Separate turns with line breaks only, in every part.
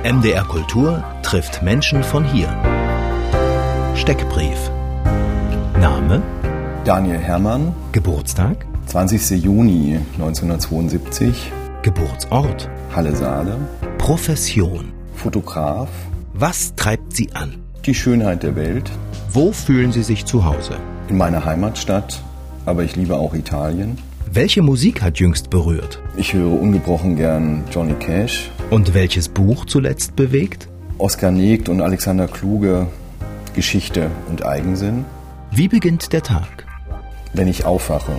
MDR Kultur trifft Menschen von hier. Steckbrief. Name?
Daniel Herrmann.
Geburtstag?
20. Juni 1972.
Geburtsort?
Halle-Saale.
Profession?
Fotograf.
Was treibt Sie an?
Die Schönheit der Welt.
Wo fühlen Sie sich zu Hause?
In meiner Heimatstadt, aber ich liebe auch Italien.
Welche Musik hat jüngst berührt?
Ich höre ungebrochen gern Johnny Cash.
Und welches Buch zuletzt bewegt?
Oskar Negd und Alexander Kluge, Geschichte und Eigensinn.
Wie beginnt der Tag?
Wenn ich aufwache.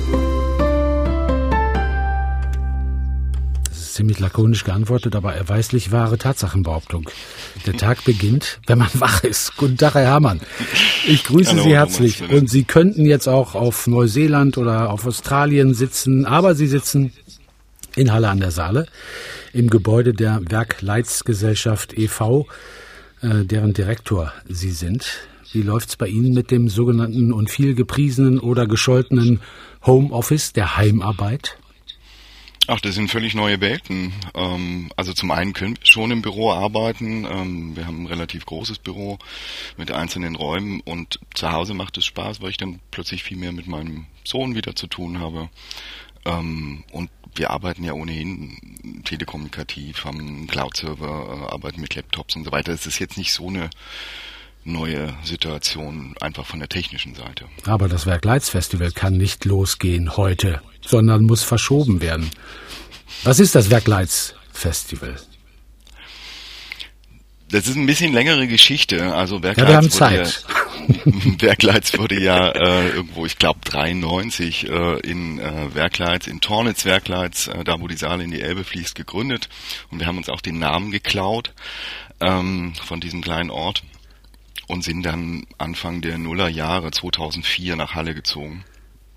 Das ist ziemlich lakonisch geantwortet, aber erweislich wahre Tatsachenbehauptung. Der Tag beginnt, wenn man wach ist. Guten Tag, Herr Herrmann. Ich grüße Sie herzlich. Und Sie könnten jetzt auch auf Neuseeland oder auf Australien sitzen, aber Sie sitzen in Halle an der Saale im Gebäude der Werk-Leiz-Gesellschaft e.V., deren Direktor Sie sind. Wie läuft's bei Ihnen mit dem sogenannten und viel gepriesenen oder gescholtenen Homeoffice, der Heimarbeit?
Ach, das sind völlig neue Welten. Also zum einen können wir schon im Büro arbeiten. Wir haben ein relativ großes Büro mit einzelnen Räumen und zu Hause macht es Spaß, weil ich dann plötzlich viel mehr mit meinem Sohn wieder zu tun habe. Und wir arbeiten ja ohnehin telekommunikativ, haben einen Cloud-Server, arbeiten mit Laptops und so weiter. Es ist jetzt nicht so eine neue Situation, einfach von der technischen Seite.
Aber das Werk-Leiz-Festival kann nicht losgehen heute, sondern muss verschoben werden. Was ist das Werk-Leiz-Festival? Das
ist ein bisschen längere Geschichte. Also
wir haben Zeit.
Werk-Leiz wurde ja irgendwo, ich glaube 93 in Werk-Leiz, in Tornitz-Werk-Leiz, da wo die Saale in die Elbe fließt, gegründet. Und wir haben uns auch den Namen geklaut von diesem kleinen Ort. Und sind dann Anfang der Nullerjahre 2004 nach Halle gezogen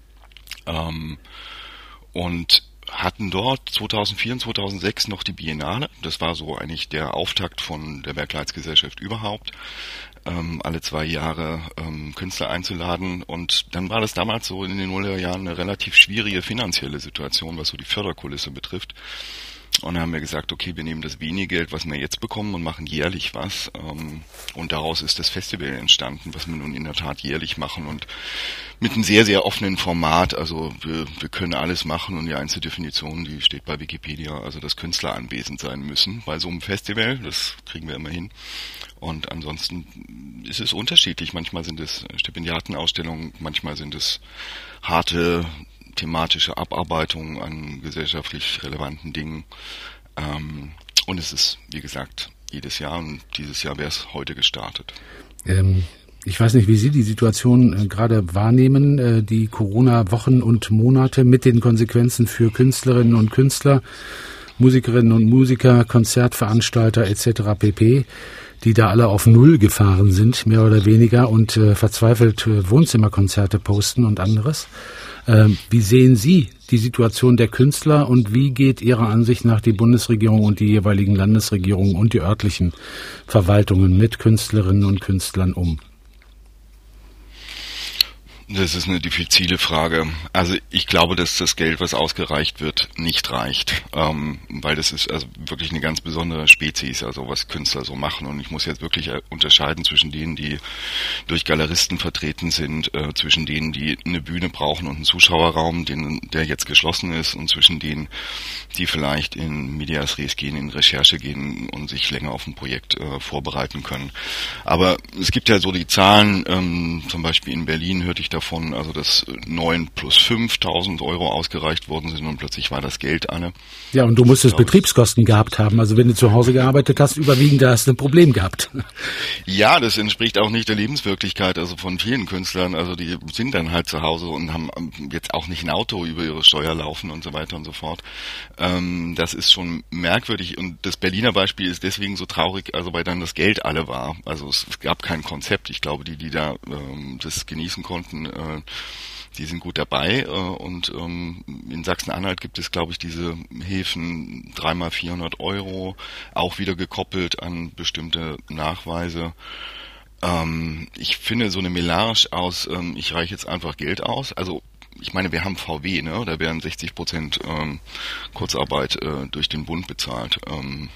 und hatten dort 2004 und 2006 noch die Biennale. Das war so eigentlich der Auftakt von der Werk-Leiz-Gesellschaft überhaupt, alle 2 Jahre Künstler einzuladen. Und dann war das damals so in den Nullerjahren eine relativ schwierige finanzielle Situation, was so die Förderkulisse betrifft. Und dann haben wir gesagt, okay, wir nehmen das wenige Geld, was wir jetzt bekommen und machen jährlich was. Und daraus ist das Festival entstanden, was wir nun in der Tat jährlich machen und mit einem sehr, sehr offenen Format. Also wir können alles machen und die einzige Definition, die steht bei Wikipedia, also dass Künstler anwesend sein müssen bei so einem Festival. Das kriegen wir immer hin. Und ansonsten ist es unterschiedlich. Manchmal sind es Stipendiatenausstellungen, manchmal sind es harte thematische Abarbeitung an gesellschaftlich relevanten Dingen. Und es ist, wie gesagt, jedes Jahr und dieses Jahr wäre es heute gestartet.
Ich weiß nicht, wie Sie die Situation gerade wahrnehmen, die Corona-Wochen und Monate mit den Konsequenzen für Künstlerinnen und Künstler, Musikerinnen und Musiker, Konzertveranstalter etc. pp., die da alle auf Null gefahren sind, mehr oder weniger, und verzweifelt Wohnzimmerkonzerte posten und anderes. Wie sehen Sie die Situation der Künstler und wie geht Ihrer Ansicht nach die Bundesregierung und die jeweiligen Landesregierungen und die örtlichen Verwaltungen mit Künstlerinnen und Künstlern um?
Das ist eine diffizile Frage. Also ich glaube, dass das Geld, was ausgereicht wird, nicht reicht, weil das ist also wirklich eine ganz besondere Spezies, also was Künstler so machen. Und ich muss jetzt wirklich unterscheiden zwischen denen, die durch Galeristen vertreten sind, zwischen denen, die eine Bühne brauchen und einen Zuschauerraum, der jetzt geschlossen ist, und zwischen denen, die vielleicht in Medias Res gehen, in Recherche gehen und sich länger auf ein Projekt vorbereiten können. Aber es gibt ja so die Zahlen, zum Beispiel in Berlin hörte ich davon, also dass 9 plus 5.000 Euro ausgereicht worden sind und plötzlich war das Geld alle.
Ja, und du musstest Betriebskosten gehabt haben. Also wenn du zu Hause gearbeitet hast, überwiegend, da hast du ein Problem gehabt.
Ja, das entspricht auch nicht der Lebenswirklichkeit, also von vielen Künstlern. Also die sind dann halt zu Hause und haben jetzt auch nicht ein Auto über ihre Steuer laufen und so weiter und so fort. Das ist schon merkwürdig und das Berliner Beispiel ist deswegen so traurig, also weil dann das Geld alle war. Also es gab kein Konzept. Ich glaube, die da das genießen konnten, die sind gut dabei und in Sachsen-Anhalt gibt es, glaube ich, diese Hilfen 3x 400 Euro, auch wieder gekoppelt an bestimmte Nachweise. Ich finde so eine Melange aus, ich reiche jetzt einfach Geld aus, also ich meine, wir haben VW, ne? Da werden 60% Kurzarbeit durch den Bund bezahlt.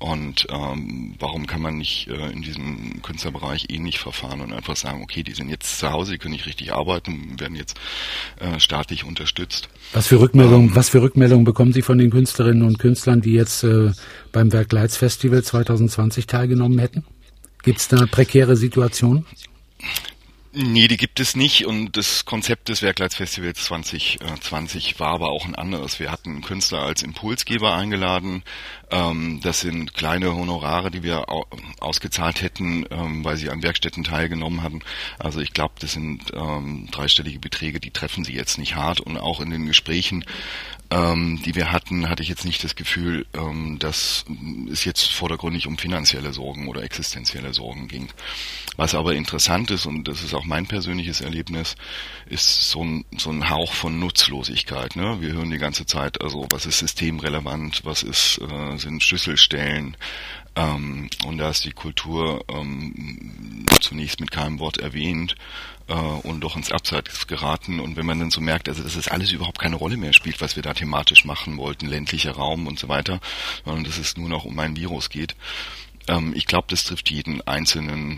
Und warum kann man nicht in diesem Künstlerbereich ähnlich verfahren und einfach sagen, okay, die sind jetzt zu Hause, die können nicht richtig arbeiten, werden jetzt staatlich unterstützt.
Was für Rückmeldungen bekommen Sie von den Künstlerinnen und Künstlern, die jetzt beim Werkleitz-Festival 2020 teilgenommen hätten? Gibt es da prekäre Situationen?
Nee, die gibt es nicht, und das Konzept des Werkleitz-Festivals 2020 war aber auch ein anderes. Wir hatten Künstler als Impulsgeber eingeladen. Das sind kleine Honorare, die wir ausgezahlt hätten, weil sie an Werkstätten teilgenommen hatten. Also ich glaube, das sind dreistellige Beträge, die treffen sie jetzt nicht hart. Und auch in den Gesprächen, die wir hatten, hatte ich jetzt nicht das Gefühl, dass es jetzt vordergründig um finanzielle Sorgen oder existenzielle Sorgen ging. Was aber interessant ist, und das ist auch mein persönliches Erlebnis, ist so ein Hauch von Nutzlosigkeit. Ne? Wir hören die ganze Zeit, also was ist systemrelevant, was sind Schlüsselstellen, und da ist die Kultur zunächst mit keinem Wort erwähnt und doch ins Abseits geraten. Und wenn man dann so merkt, also dass das alles überhaupt keine Rolle mehr spielt, was wir da thematisch machen wollten, ländlicher Raum und so weiter, sondern dass es nur noch um ein Virus geht. Ich glaube, das trifft jeden Einzelnen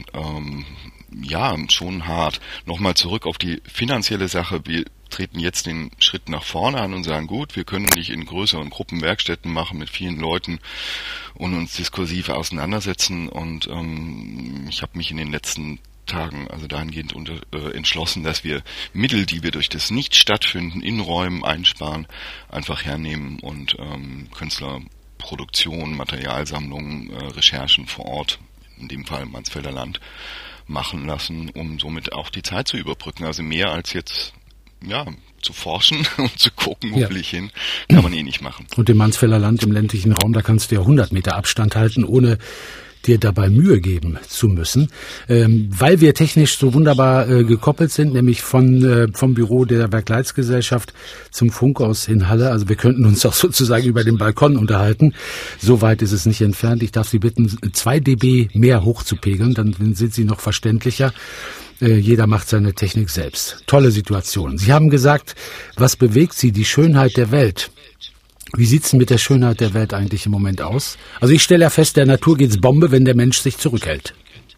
schon hart. Nochmal zurück auf die finanzielle Sache. Wir treten jetzt den Schritt nach vorne an und sagen, gut, wir können nicht in größeren Gruppen Werkstätten machen mit vielen Leuten und uns diskursiv auseinandersetzen. Und ich habe mich in den letzten Tagen also dahingehend entschlossen, dass wir Mittel, die wir durch das Nicht-Stattfinden in Räumen einsparen, einfach hernehmen und Künstlerproduktion, Materialsammlungen, Recherchen vor Ort, in dem Fall im Mansfelder Land, machen lassen, um somit auch die Zeit zu überbrücken. Also mehr als jetzt zu forschen und zu gucken, wo will ich hin, kann man nicht machen.
Und im Mansfelder Land, im ländlichen Raum, da kannst du ja 100 Meter Abstand halten, ohne dir dabei Mühe geben zu müssen, weil wir technisch so wunderbar gekoppelt sind, nämlich vom Büro der Werkleitz-Gesellschaft zum Funkhaus in Halle. Also wir könnten uns auch sozusagen über den Balkon unterhalten. So weit ist es nicht entfernt. Ich darf Sie bitten, 2 dB mehr hochzupegeln, dann sind Sie noch verständlicher. Jeder macht seine Technik selbst. Tolle Situation. Sie haben gesagt, was bewegt Sie? Die Schönheit der Welt. Wie sieht's denn mit der Schönheit der Welt eigentlich im Moment aus? Also ich stelle ja fest, der Natur geht's Bombe, wenn der Mensch sich zurückhält.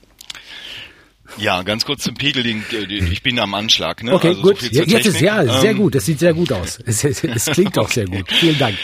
Ja, ganz kurz zum Pegeling. Ich bin am Anschlag. Ne?
Okay,
also
gut.
So viel zur
Jetzt ist
Technik.
sehr gut. Das sieht sehr gut aus. Es klingt auch sehr gut. Vielen Dank.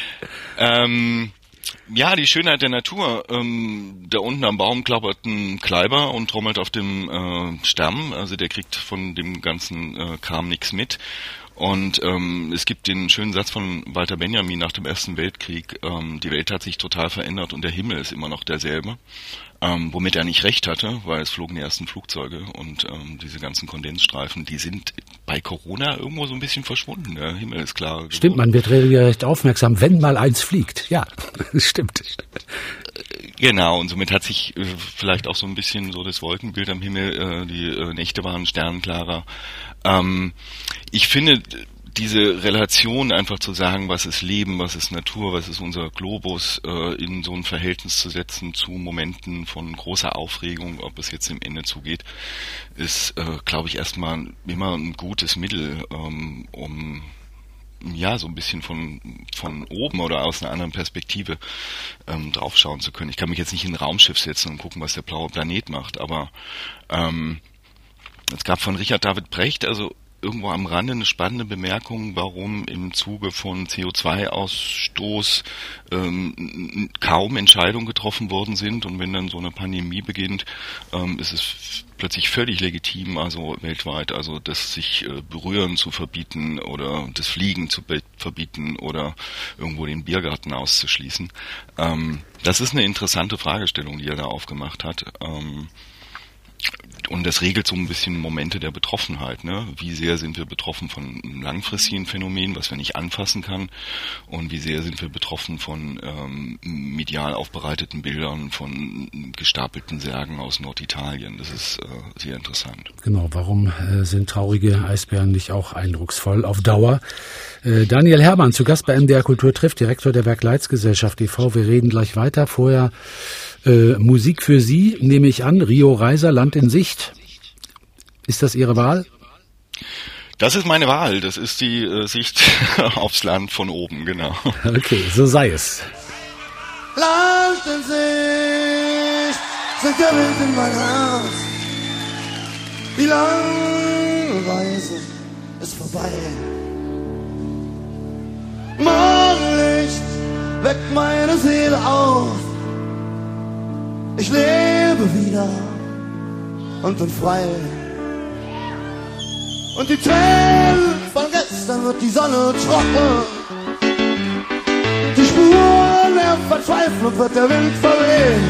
Die Schönheit der Natur. Da unten am Baum klappert ein Kleiber und trommelt auf dem Stamm. Also der kriegt von dem ganzen Kram nichts mit. Und es gibt den schönen Satz von Walter Benjamin nach dem Ersten Weltkrieg, die Welt hat sich total verändert und der Himmel ist immer noch derselbe, womit er nicht recht hatte, weil es flogen die ersten Flugzeuge und diese ganzen Kondensstreifen, die sind bei Corona irgendwo so ein bisschen verschwunden. Der Himmel ist klar geworden.
Stimmt, man wird regelrecht aufmerksam, wenn mal eins fliegt. Ja, das stimmt.
Genau, und somit hat sich vielleicht auch so ein bisschen so das Wolkenbild am Himmel, die Nächte waren sternklarer. Ich finde diese Relation einfach zu sagen, was ist Leben, was ist Natur, was ist unser Globus, in so ein Verhältnis zu setzen zu Momenten von großer Aufregung, ob es jetzt im Ende zugeht, ist, glaube ich, erstmal immer ein gutes Mittel, um so ein bisschen von oben oder aus einer anderen Perspektive draufschauen zu können. Ich kann mich jetzt nicht in ein Raumschiff setzen und gucken, was der blaue Planet macht, aber es gab von Richard David Brecht, also irgendwo am Rande eine spannende Bemerkung, warum im Zuge von CO2-Ausstoß kaum Entscheidungen getroffen worden sind. Und wenn dann so eine Pandemie beginnt, ist es plötzlich völlig legitim, also weltweit, also das sich Berühren zu verbieten oder das Fliegen zu verbieten oder irgendwo den Biergarten auszuschließen. Das ist eine interessante Fragestellung, die er da aufgemacht hat. Und das regelt so ein bisschen Momente der Betroffenheit. Ne? Wie sehr sind wir betroffen von einem langfristigen Phänomen, was wir nicht anfassen kann, und wie sehr sind wir betroffen von medial aufbereiteten Bildern von gestapelten Särgen aus Norditalien. Das ist sehr interessant.
Genau, warum sind traurige Eisbären nicht auch eindrucksvoll auf Dauer? Daniel Herrmann, zu Gast bei MDR Kultur trifft, Direktor der Werkleitz-Gesellschaft e.V. Wir reden gleich weiter. Vorher Musik für Sie, nehme ich an. Rio Reiser, Land in Sicht. Ist das Ihre Wahl?
Das ist meine Wahl. Das ist die Sicht aufs Land von oben, genau.
Okay, so sei es.
Land Land in Sicht, singt der Wind in mein Herz. Die lange Reise ist vorbei. Morgenlicht weckt meine Seele auf. Ich lebe wieder und bin frei. Und die Tränen von gestern wird die Sonne trocken. Die Spuren der Verzweiflung wird der Wind verwehen.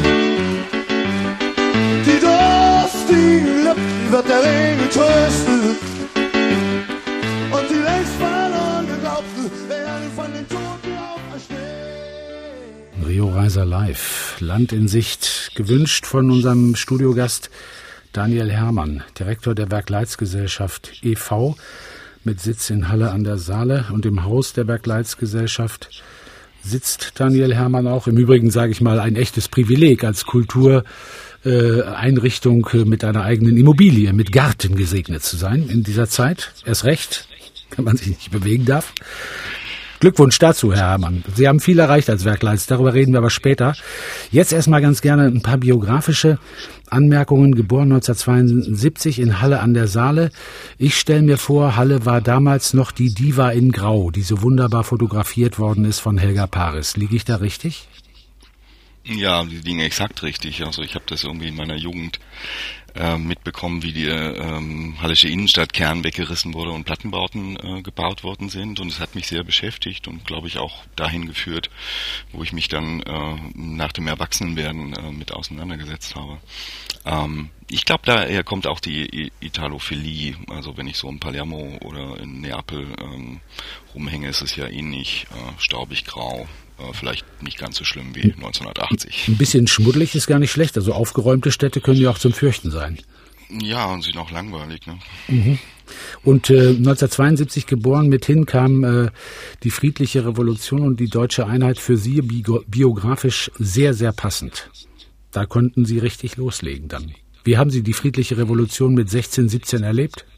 Die durstigen Lippen wird der Regen trösten. Und die längst verloren Geglaubten werden von den Toten auferstehen.
Rio Reiser live, Land in Sicht, gewünscht von unserem Studiogast Daniel Herrmann, Direktor der Bergleitzgesellschaft e.V. mit Sitz in Halle an der Saale, und im Haus der Bergleitzgesellschaft sitzt Daniel Herrmann auch. Im Übrigen, sage ich mal, ein echtes Privileg als Kultureinrichtung mit einer eigenen Immobilie, mit Garten gesegnet zu sein in dieser Zeit. Erst recht, wenn man sich nicht bewegen darf. Glückwunsch dazu, Herr Herrmann. Sie haben viel erreicht als Bergleitz, darüber reden wir aber später. Jetzt erstmal ganz gerne ein paar biografische Anmerkungen. Geboren 1972 in Halle an der Saale. Ich stelle mir vor, Halle war damals noch die Diva in Grau, die so wunderbar fotografiert worden ist von Helga Paris. Liege ich da richtig?
Ja, die liegen exakt richtig. Also ich habe das irgendwie in meiner Jugend mitbekommen, wie die hallische Innenstadtkern weggerissen wurde und Plattenbauten gebaut worden sind, und es hat mich sehr beschäftigt und, glaube ich, auch dahin geführt, wo ich mich dann nach dem Erwachsenenwerden mit auseinandergesetzt habe. Ich glaube, daher kommt auch die Italophilie. Also wenn ich so in Palermo oder in Neapel rumhänge, ist es ja ähnlich staubig grau. Vielleicht nicht ganz so schlimm wie 1980.
Ein bisschen schmuddelig ist gar nicht schlecht. Also aufgeräumte Städte können ja auch zum Fürchten sein.
Ja, und sind auch langweilig, ne?
Mhm. Und 1972 geboren, mithin kam die friedliche Revolution und die deutsche Einheit, für Sie biografisch sehr, sehr passend. Da konnten Sie richtig loslegen dann. Wie haben Sie die friedliche Revolution mit 16, 17 erlebt?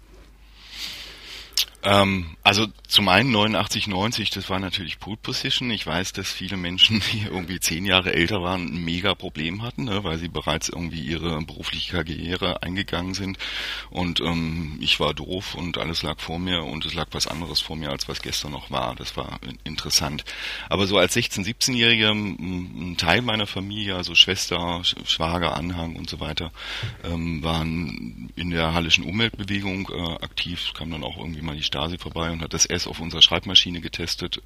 Also zum einen 89, 90, das war natürlich Pole Position. Ich weiß, dass viele Menschen, die irgendwie 10 Jahre älter waren, ein mega Problem hatten, ne, weil sie bereits irgendwie ihre berufliche Karriere eingegangen sind. Und ich war doof und alles lag vor mir, und es lag was anderes vor mir, als was gestern noch war. Das war interessant. Aber so als 16-, 17-Jähriger, ein Teil meiner Familie, also Schwester, Schwager, Anhang und so weiter, waren in der hallischen Umweltbewegung aktiv. Kam dann auch irgendwie mal die Stasi vorbei und hat das S auf unserer Schreibmaschine getestet.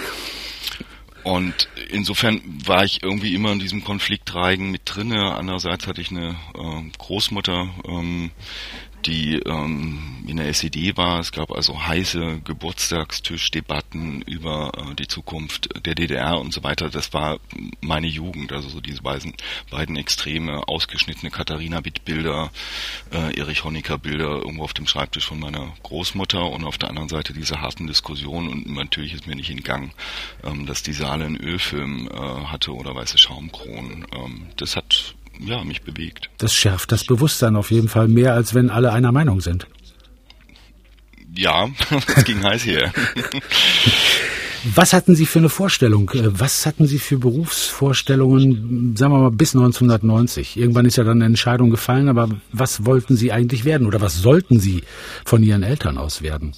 Und insofern war ich irgendwie immer in diesem Konfliktreigen mit drinne. Andererseits hatte ich eine Großmutter, die in der SED war. Es gab also heiße Geburtstagstischdebatten über die Zukunft der DDR und so weiter. Das war meine Jugend, also so diese beiden Extreme, ausgeschnittene Katharina Witt-Bilder, Erich Honecker-Bilder irgendwo auf dem Schreibtisch von meiner Großmutter, und auf der anderen Seite diese harten Diskussionen. Und natürlich ist mir nicht entgangen, dass die Saale einen Ölfilm hatte oder weiße Schaumkronen. Das hat mich bewegt.
Das schärft das Bewusstsein auf jeden Fall mehr, als wenn alle einer Meinung sind.
Ja, das ging heiß hier.
Was hatten Sie für eine Vorstellung? Was hatten Sie für Berufsvorstellungen, sagen wir mal, bis 1990? Irgendwann ist ja dann eine Entscheidung gefallen, aber was wollten Sie eigentlich werden, oder was sollten Sie von Ihren Eltern aus werden?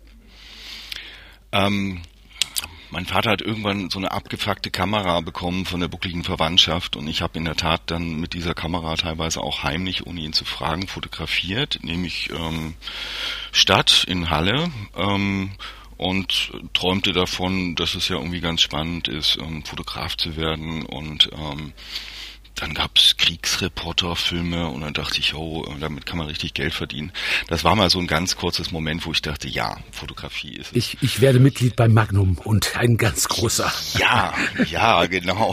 Mein Vater hat irgendwann so eine abgefuckte Kamera bekommen von der buckligen Verwandtschaft, und ich habe in der Tat dann mit dieser Kamera teilweise auch heimlich, ohne ihn zu fragen, fotografiert, nämlich Stadt in Halle, und träumte davon, dass es ja irgendwie ganz spannend ist, Fotograf zu werden. Und dann gab's Kriegsreporterfilme, und dann dachte ich, damit kann man richtig Geld verdienen. Das war mal so ein ganz kurzes Moment, wo ich dachte, ja, Fotografie ist es.
Ich werde Mitglied bei Magnum, und ein ganz großer.
Ja, genau.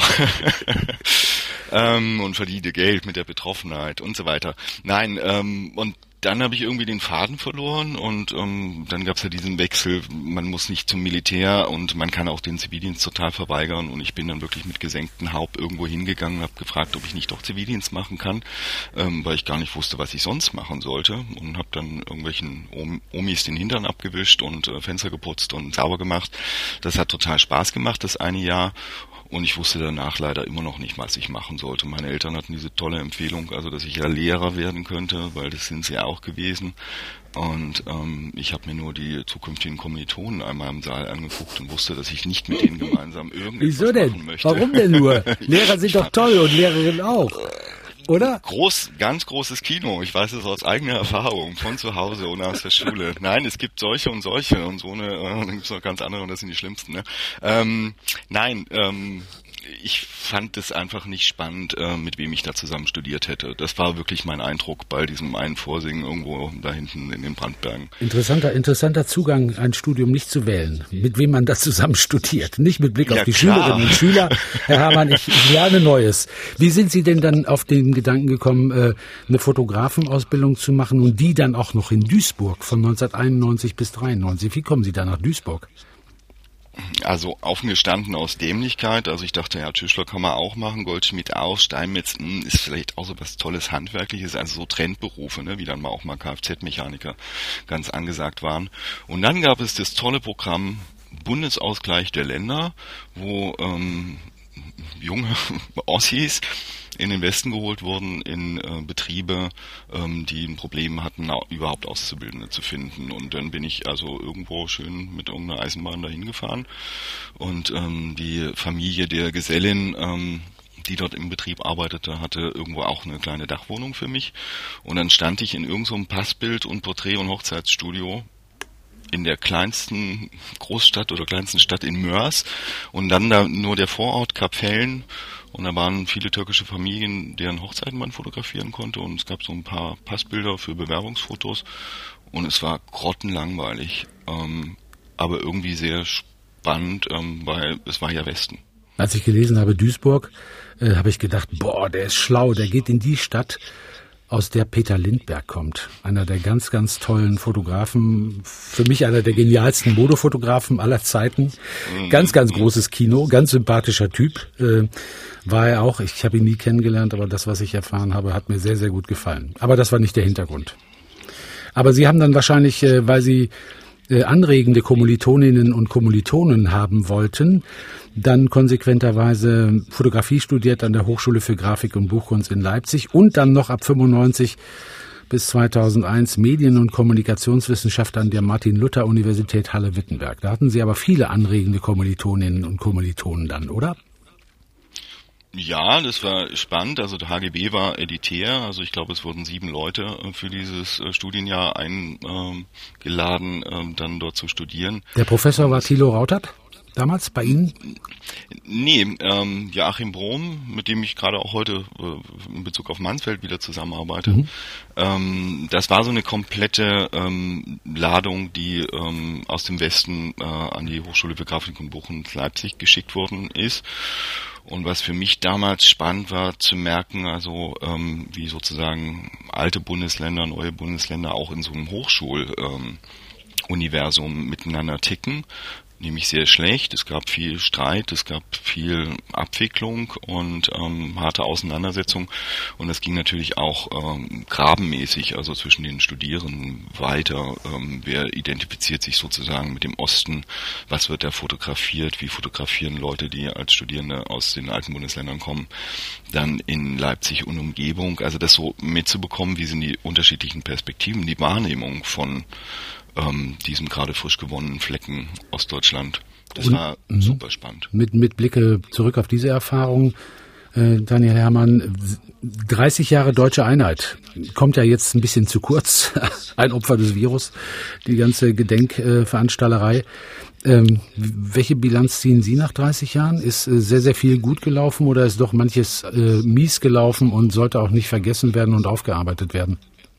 Und verdiente Geld mit der Betroffenheit und so weiter. Nein, und dann habe ich irgendwie den Faden verloren, und dann gab es ja diesen Wechsel, man muss nicht zum Militär und man kann auch den Zivildienst total verweigern, und ich bin dann wirklich mit gesenktem Haupt irgendwo hingegangen, habe gefragt, ob ich nicht doch Zivildienst machen kann, weil ich gar nicht wusste, was ich sonst machen sollte, und habe dann irgendwelchen Omis den Hintern abgewischt und Fenster geputzt und sauber gemacht. Das hat total Spaß gemacht, das eine Jahr. Und ich wusste danach leider immer noch nicht, was ich machen sollte. Meine Eltern hatten diese tolle Empfehlung, also dass ich ja Lehrer werden könnte, weil das sind sie auch gewesen. Und ich habe mir nur die zukünftigen Kommilitonen einmal im Saal angeguckt und wusste, dass ich nicht mit denen gemeinsam irgendetwas machen möchte.
Warum denn nur? Lehrer sind doch toll und Lehrerinnen auch. Oder?
Ganz großes Kino. Ich weiß es aus eigener Erfahrung, von zu Hause und aus der Schule. Nein, es gibt solche und solche und so eine, dann gibt es noch ganz andere und das sind die schlimmsten. Ne? Ich fand es einfach nicht spannend, mit wem ich da zusammen studiert hätte. Das war wirklich mein Eindruck bei diesem einen Vorsingen irgendwo da hinten in den Brandbergen.
Interessanter Zugang, ein Studium nicht zu wählen, mit wem man da zusammen studiert. Nicht mit Blick auf die Schülerinnen und Schüler. Herr Herrmann, ich lerne Neues. Wie sind Sie denn dann auf den Gedanken gekommen, eine Fotografenausbildung zu machen und die dann auch noch in Duisburg von 1991 bis 1993? Wie kommen Sie da nach Duisburg?
Also offen gestanden aus Dämlichkeit, also ich dachte, ja, Tischler kann man auch machen, Goldschmied auch, Steinmetz ist vielleicht auch so was Tolles Handwerkliches, also so Trendberufe, ne, wie dann mal auch mal Kfz-Mechaniker ganz angesagt waren. Und dann gab es das tolle Programm Bundesausgleich der Länder, wo junge Ossis in den Westen geholt wurden, in Betriebe, die ein Problem hatten, überhaupt Auszubildende zu finden. Und dann bin ich also irgendwo schön mit irgendeiner Eisenbahn dahin gefahren. Und die Familie der Gesellin, die dort im Betrieb arbeitete, hatte irgendwo auch eine kleine Dachwohnung für mich. Und dann stand ich in irgendeinem so Passbild- und Porträt- und Hochzeitsstudio in der kleinsten Großstadt oder kleinsten Stadt in Moers und dann da nur der Vorort Kapellen. Und da waren viele türkische Familien, deren Hochzeiten man fotografieren konnte. Und es gab so ein paar Passbilder für Bewerbungsfotos. Und es war grottenlangweilig, aber irgendwie sehr spannend, weil es war ja Westen.
Als ich gelesen habe Duisburg, habe ich gedacht, boah, der ist schlau, der geht in die Stadt, aus der Peter Lindbergh kommt. Einer der ganz, ganz tollen Fotografen, für mich einer der genialsten Modefotografen aller Zeiten. Ganz, ganz großes Kino, ganz sympathischer Typ. War er auch, ich habe ihn nie kennengelernt, aber das, was ich erfahren habe, hat mir sehr, sehr gut gefallen. Aber das war nicht der Hintergrund. Aber Sie haben dann wahrscheinlich, weil Sie anregende Kommilitoninnen und Kommilitonen haben wollten, dann konsequenterweise Fotografie studiert an der Hochschule für Grafik und Buchkunst in Leipzig und dann noch ab 95 bis 2001 Medien- und Kommunikationswissenschaft an der Martin-Luther-Universität Halle-Wittenberg. Da hatten Sie aber viele anregende Kommilitoninnen und Kommilitonen dann, oder?
Ja, das war spannend. Also der HGB war elitär. Also ich glaube, es wurden 7 Leute für dieses Studienjahr eingeladen, dann dort zu studieren. Der
Professor war Thilo Rautert? Damals bei Ihnen?
Nee, Joachim Brohm, mit dem ich gerade auch heute in Bezug auf Mansfeld wieder zusammenarbeite. Das war so eine komplette Ladung, die aus dem Westen an die Hochschule für Grafik und Buchkunst Leipzig geschickt worden ist. Und was für mich damals spannend war zu merken, also wie sozusagen alte Bundesländer, neue Bundesländer auch in so einem Hochschuluniversum miteinander ticken. Nämlich sehr schlecht, es gab viel Streit, es gab viel Abwicklung und harte Auseinandersetzung und das ging natürlich auch grabenmäßig, also zwischen den Studierenden weiter. Wer identifiziert sich sozusagen mit dem Osten, was wird da fotografiert, wie fotografieren Leute, die als Studierende aus den alten Bundesländern kommen, dann in Leipzig und Umgebung, also das so mitzubekommen, wie sind die unterschiedlichen Perspektiven, die Wahrnehmung von diesem gerade frisch gewonnenen Flecken Ostdeutschland. Das war super spannend.
Mit Blicke zurück auf diese Erfahrung, Daniel Herrmann, 30 Jahre deutsche Einheit kommt ja jetzt ein bisschen zu kurz. Ein Opfer des Virus, die ganze Gedenkveranstalterei. Welche Bilanz ziehen Sie nach 30 Jahren? Ist sehr, sehr viel gut gelaufen oder ist doch manches mies gelaufen und sollte auch nicht vergessen werden und aufgearbeitet werden?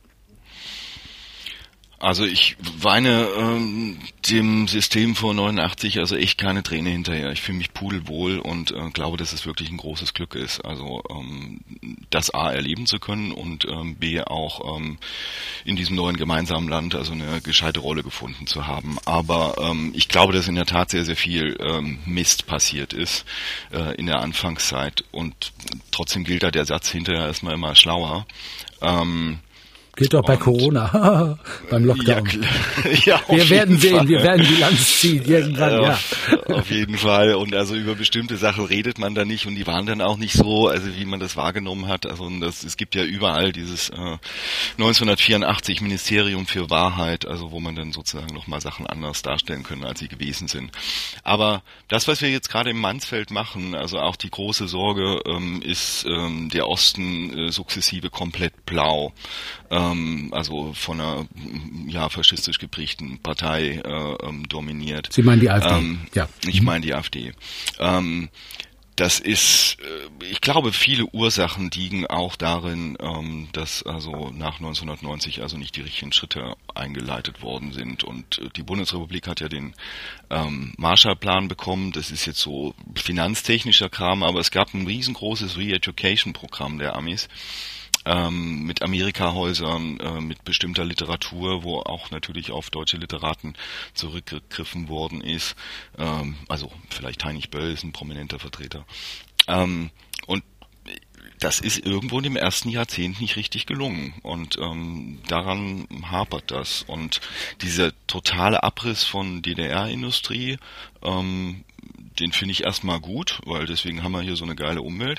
Also ich weine dem System vor 89 also echt keine Träne hinterher. Ich fühle mich pudelwohl und glaube, dass es wirklich ein großes Glück ist. Also das A erleben zu können und B auch in diesem neuen gemeinsamen Land also eine gescheite Rolle gefunden zu haben. Aber ich glaube, dass in der Tat sehr, sehr viel Mist passiert ist in der Anfangszeit und trotzdem gilt da der Satz hinterher erstmal immer schlauer.
Geht doch bei Corona, beim Lockdown.
Ja,
wir werden sehen, wir werden Bilanz ziehen irgendwann, ja.
Auf jeden Fall. Und also über bestimmte Sachen redet man da nicht und die waren dann auch nicht so, also wie man das wahrgenommen hat. Also es gibt ja überall dieses 1984 Ministerium für Wahrheit, also wo man dann sozusagen nochmal Sachen anders darstellen können, als sie gewesen sind. Aber das, was wir jetzt gerade im Mansfeld machen, also auch die große Sorge, ist der Osten sukzessive komplett blau. Also von einer faschistisch geprägten Partei dominiert.
Sie meinen die AfD?
Ja. Ich meine die AfD. Das ist, ich glaube, viele Ursachen liegen auch darin, dass also nach 1990 also nicht die richtigen Schritte eingeleitet worden sind. Und die Bundesrepublik hat ja den Marshallplan bekommen. Das ist jetzt so finanztechnischer Kram, aber es gab ein riesengroßes Re-Education-Programm der Amis. Mit Amerika-Häusern, mit bestimmter Literatur, wo auch natürlich auf deutsche Literaten zurückgegriffen worden ist. Also vielleicht Heinrich Böll ist ein prominenter Vertreter. Und das ist irgendwo in dem ersten Jahrzehnt nicht richtig gelungen. Und daran hapert das. Und dieser totale Abriss von DDR-Industrie, den finde ich erstmal gut, weil deswegen haben wir hier so eine geile Umwelt.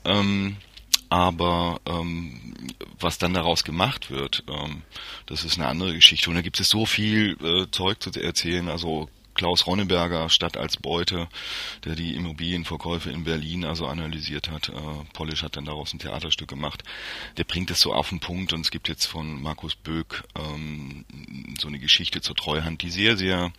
Aber was dann daraus gemacht wird, das ist eine andere Geschichte. Und da gibt es so viel Zeug zu erzählen. Also Klaus Ronneberger, Stadt als Beute, der die Immobilienverkäufe in Berlin also analysiert hat. Polish hat dann daraus ein Theaterstück gemacht. Der bringt es so auf den Punkt. Und es gibt jetzt von Markus Böck so eine Geschichte zur Treuhand, die sehr, sehr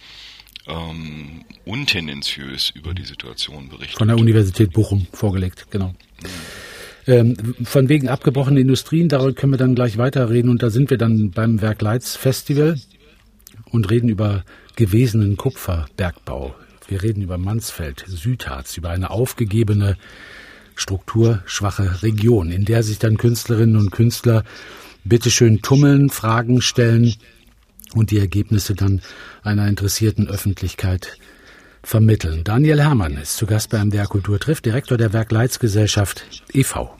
untendenziös über die Situation berichtet.
Von der Universität Bochum vorgelegt, genau. Von wegen abgebrochenen Industrien, darüber können wir dann gleich weiterreden. Und da sind wir dann beim Werk-Leitz Festival und reden über gewesenen Kupferbergbau. Wir reden über Mansfeld, Südharz, über eine aufgegebene, strukturschwache Region, in der sich dann Künstlerinnen und Künstler bitteschön tummeln, Fragen stellen und die Ergebnisse dann einer interessierten Öffentlichkeit vermitteln. Daniel Herrmann ist zu Gast bei MDR Kultur trifft, Direktor der Werk-Leitz Gesellschaft e.V.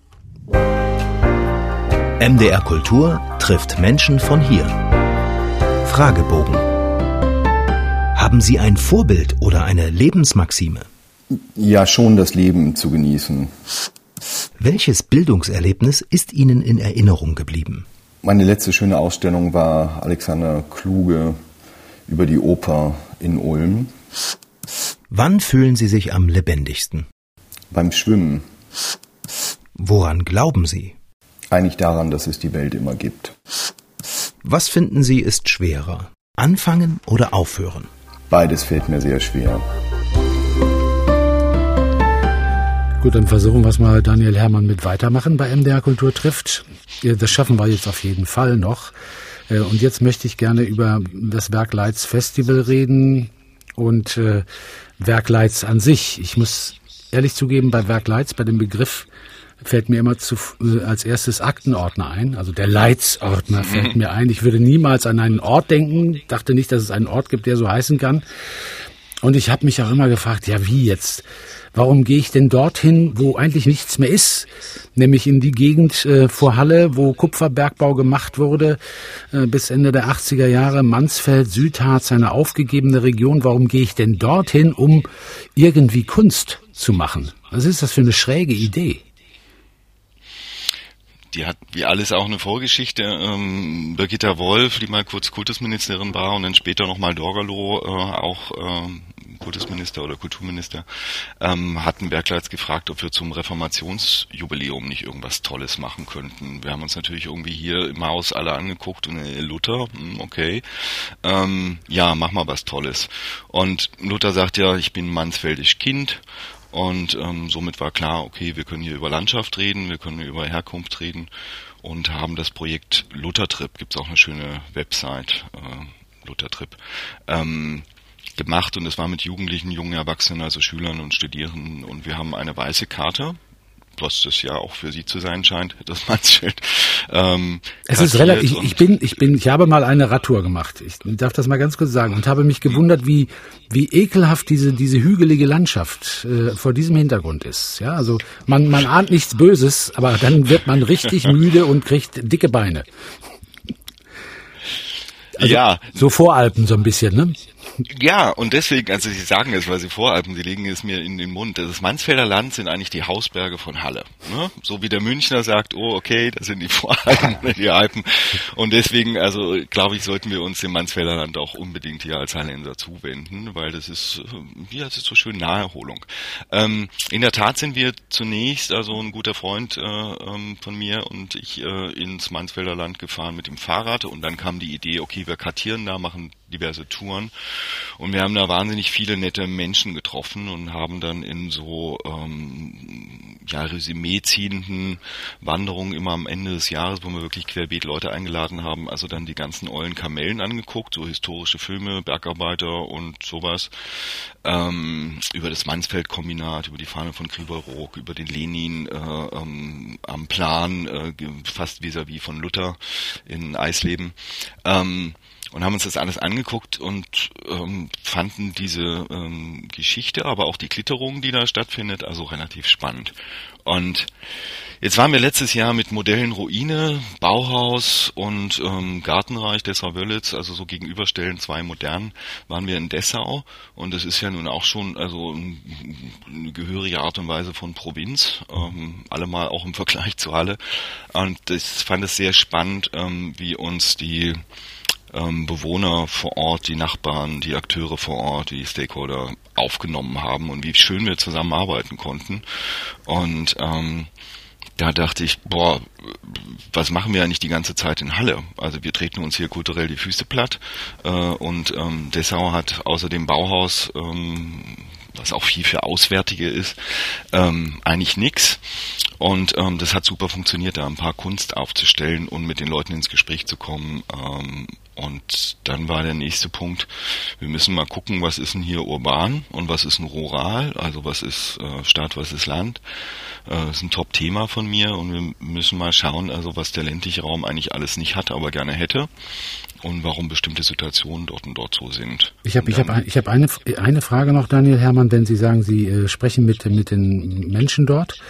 MDR Kultur trifft Menschen von hier. Fragebogen. Haben Sie ein Vorbild oder eine Lebensmaxime?
Ja, schon das Leben zu genießen.
Welches Bildungserlebnis ist Ihnen in Erinnerung geblieben?
Meine letzte schöne Ausstellung war Alexander Kluge über die Oper in Ulm.
Wann fühlen Sie sich am lebendigsten?
Beim Schwimmen.
Woran glauben Sie?
Eigentlich daran, dass es die Welt immer gibt.
Was finden Sie ist schwerer? Anfangen oder aufhören?
Beides fällt mir sehr schwer.
Gut, dann versuchen wir es mal, Daniel Herrmann, mit weitermachen bei MDR Kultur trifft. Das schaffen wir jetzt auf jeden Fall noch. Und jetzt möchte ich gerne über das Werk-Leitz Festival reden und Werk-Leitz an sich. Ich muss ehrlich zugeben, bei Werk-Leitz, bei dem Begriff, fällt mir immer als erstes Aktenordner ein. Also der Leitz-Ordner fällt mir ein. Ich würde niemals an einen Ort denken, dachte nicht, dass es einen Ort gibt, der so heißen kann. Und ich habe mich auch immer gefragt, ja wie jetzt? Warum gehe ich denn dorthin, wo eigentlich nichts mehr ist? Nämlich in die Gegend vor Halle, wo Kupferbergbau gemacht wurde, bis Ende der 80er Jahre, Mansfeld, Südharz, eine aufgegebene Region. Warum gehe ich denn dorthin, um irgendwie Kunst zu machen? Was ist das für eine schräge Idee?
Die hat wie alles auch eine Vorgeschichte. Birgitta Wolf, die mal kurz Kultusministerin war und dann später nochmal Dorgalow, auch Kultusminister oder Kulturminister, hatten Werk-Leitz gefragt, ob wir zum Reformationsjubiläum nicht irgendwas Tolles machen könnten. Wir haben uns natürlich irgendwie hier im Haus alle angeguckt und Luther, okay, ja, mach mal was Tolles. Und Luther sagt ja, ich bin mansfeldisch Kind. Und somit war klar, okay, wir können hier über Landschaft reden, wir können über Herkunft reden und haben das Projekt Luthertrip, gibt's auch eine schöne Website, Luthertrip, gemacht. Und es war mit Jugendlichen, jungen Erwachsenen, also Schülern und Studierenden. Und wir haben eine weiße Karte was das ja auch für Sie zu sein scheint, das Mansfeld.
Es ist relativ, ich habe mal eine Radtour gemacht. Ich darf das mal ganz kurz sagen und habe mich gewundert, wie ekelhaft diese hügelige Landschaft vor diesem Hintergrund ist. Ja, also man ahnt nichts Böses, aber dann wird man richtig müde und kriegt dicke Beine. Also, ja. So Voralpen so ein bisschen, ne?
Ja, und deswegen, also Sie sagen es, weil Sie Voralpen, Sie legen es mir in den Mund. Das Mansfelder Land sind eigentlich die Hausberge von Halle. Ne? So wie der Münchner sagt, oh okay, das sind die Voralpen oder die Alpen. Und deswegen, also glaube ich, sollten wir uns dem Mansfelder Land auch unbedingt hier als Hallenser zuwenden, weil das ist so schön Naherholung. In der Tat sind wir zunächst, also ein guter Freund von mir und ich ins Mansfelder Land gefahren mit dem Fahrrad und dann kam die Idee, okay, wir kartieren da, machen diverse Touren und wir haben da wahnsinnig viele nette Menschen getroffen und haben dann in so Resümee ziehenden Wanderungen immer am Ende des Jahres, wo wir wirklich querbeet Leute eingeladen haben, also dann die ganzen ollen Kamellen angeguckt, so historische Filme, Bergarbeiter und sowas, über das Mansfeld-Kombinat, über die Fahne von Krivold-Roog, über den Lenin am Plan, fast vis-à-vis von Luther in Eisleben, und haben uns das alles angeguckt und fanden diese Geschichte, aber auch die Klitterung, die da stattfindet, also relativ spannend. Und jetzt waren wir letztes Jahr mit Modellen Ruine, Bauhaus und Gartenreich Dessau-Wörlitz, also so gegenüberstellen, zwei modernen, waren wir in Dessau und das ist ja nun auch schon also eine gehörige Art und Weise von Provinz, allemal auch im Vergleich zu Halle. Und ich fand es sehr spannend, wie uns die Bewohner vor Ort, die Nachbarn, die Akteure vor Ort, die Stakeholder aufgenommen haben und wie schön wir zusammenarbeiten konnten. Und da dachte ich, was machen wir eigentlich die ganze Zeit in Halle? Also wir treten uns hier kulturell die Füße platt und Dessau hat außer dem Bauhaus, was auch viel für Auswärtige ist, eigentlich nix. Und das hat super funktioniert, da ein paar Kunst aufzustellen und mit den Leuten ins Gespräch zu kommen. Und dann war der nächste Punkt, wir müssen mal gucken, was ist denn hier urban und was ist denn rural, also was ist Stadt, was ist Land. Das ist ein Top-Thema von mir und wir müssen mal schauen, also was der ländliche Raum eigentlich alles nicht hat, aber gerne hätte und warum bestimmte Situationen dort und dort so sind.
Ich hab eine Frage noch, Daniel Herrmann, denn Sie sagen, Sie sprechen mit den Menschen dort.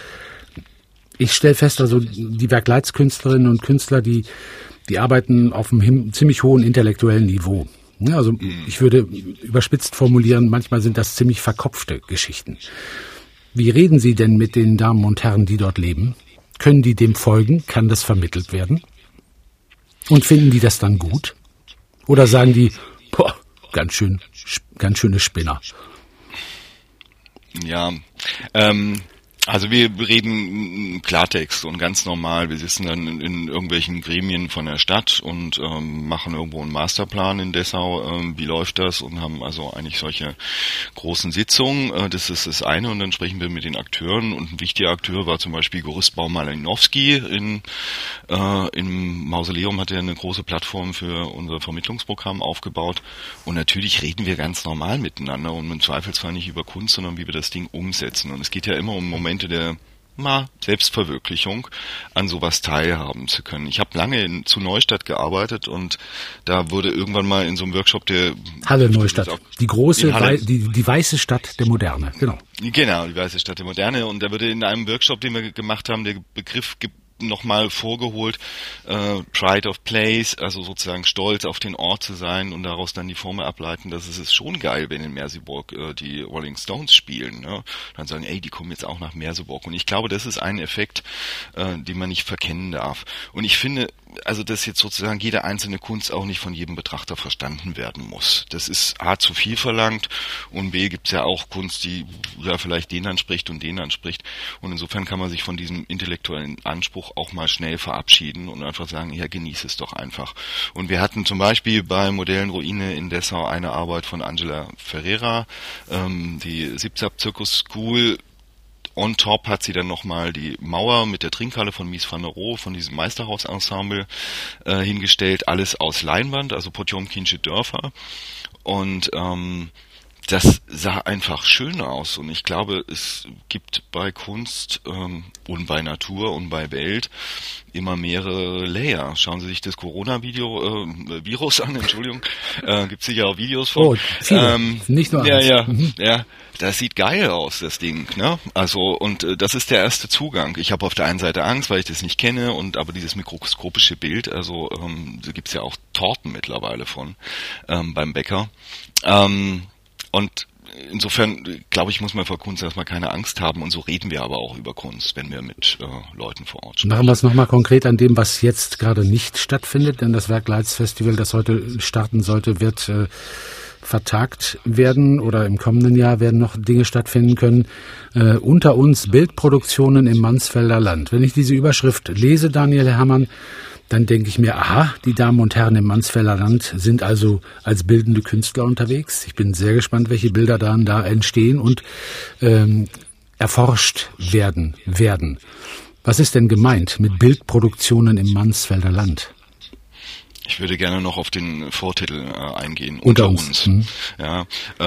Ich stelle fest, also die Werkleitskünstlerinnen und Künstler, die arbeiten auf einem ziemlich hohen intellektuellen Niveau. Ja, also ich würde überspitzt formulieren, manchmal sind das ziemlich verkopfte Geschichten. Wie reden Sie denn mit den Damen und Herren, die dort leben? Können die dem folgen? Kann das vermittelt werden? Und finden die das dann gut? Oder sagen die, ganz schöne Spinner?
Ja, also wir reden Klartext und ganz normal. Wir sitzen dann in irgendwelchen Gremien von der Stadt und machen irgendwo einen Masterplan in Dessau. Wie läuft das? Und haben also eigentlich solche großen Sitzungen. Das ist das eine. Und dann sprechen wir mit den Akteuren. Und ein wichtiger Akteur war zum Beispiel Gerüstbau Malinowski. Im Mausoleum hat er eine große Plattform für unser Vermittlungsprogramm aufgebaut. Und natürlich reden wir ganz normal miteinander und im Zweifelsfall nicht über Kunst, sondern wie wir das Ding umsetzen. Und es geht ja immer um Momente der Selbstverwirklichung, an sowas teilhaben zu können. Ich habe lange zu Neustadt gearbeitet und da wurde irgendwann mal in so einem Workshop der
Halle Neustadt, die große, die weiße Stadt der Moderne, genau.
Genau, die weiße Stadt der Moderne und da wurde in einem Workshop, den wir gemacht haben, der Begriff nochmal vorgeholt, Pride of Place, also sozusagen stolz auf den Ort zu sein und daraus dann die Formel ableiten, dass es ist schon geil, wenn in Merseburg die Rolling Stones spielen. Ne? Dann sagen, die kommen jetzt auch nach Merseburg. Und ich glaube, das ist ein Effekt, den man nicht verkennen darf. Und ich finde, also dass jetzt sozusagen jede einzelne Kunst auch nicht von jedem Betrachter verstanden werden muss. Das ist A, zu viel verlangt und B, gibt's ja auch Kunst, die ja vielleicht den anspricht und den anspricht. Und insofern kann man sich von diesem intellektuellen Anspruch auch mal schnell verabschieden und einfach sagen, ja, genieß es doch einfach. Und wir hatten zum Beispiel bei Modellen Ruine in Dessau eine Arbeit von Angela Ferreira, die Sipsap Circus School. On top hat sie dann nochmal die Mauer mit der Trinkhalle von Mies van der Rohe, von diesem Meisterhausensemble hingestellt. Alles aus Leinwand, also Potjomkinsche Dörfer. Und das sah einfach schön aus und ich glaube, es gibt bei Kunst und bei Natur und bei Welt immer mehrere Layer. Schauen Sie sich das Virus an, Entschuldigung, gibt sicher auch Videos von.
Oh, viele. Nicht nur eins.
Ja, das sieht geil aus, das Ding, ne? Also, und das ist der erste Zugang. Ich habe auf der einen Seite Angst, weil ich das nicht kenne, aber dieses mikroskopische Bild, also da gibt's ja auch Torten mittlerweile von beim Bäcker. Und insofern, glaube ich, muss man vor Kunst erstmal keine Angst haben und so reden wir aber auch über Kunst, wenn wir mit Leuten vor Ort sprechen.
Machen wir es nochmal konkret an dem, was jetzt gerade nicht stattfindet, denn das Werkleitz-Festival, das heute starten sollte, wird vertagt werden oder im kommenden Jahr werden noch Dinge stattfinden können. Unter uns Bildproduktionen im Mansfelder Land. Wenn ich diese Überschrift lese, Daniel Herrmann, dann denke ich mir, aha, die Damen und Herren im Mansfelder Land sind also als bildende Künstler unterwegs. Ich bin sehr gespannt, welche Bilder dann da entstehen und erforscht werden. Was ist denn gemeint mit Bildproduktionen im Mansfelder Land?
Ich würde gerne noch auf den Vortitel eingehen.
Unter uns.
Ja,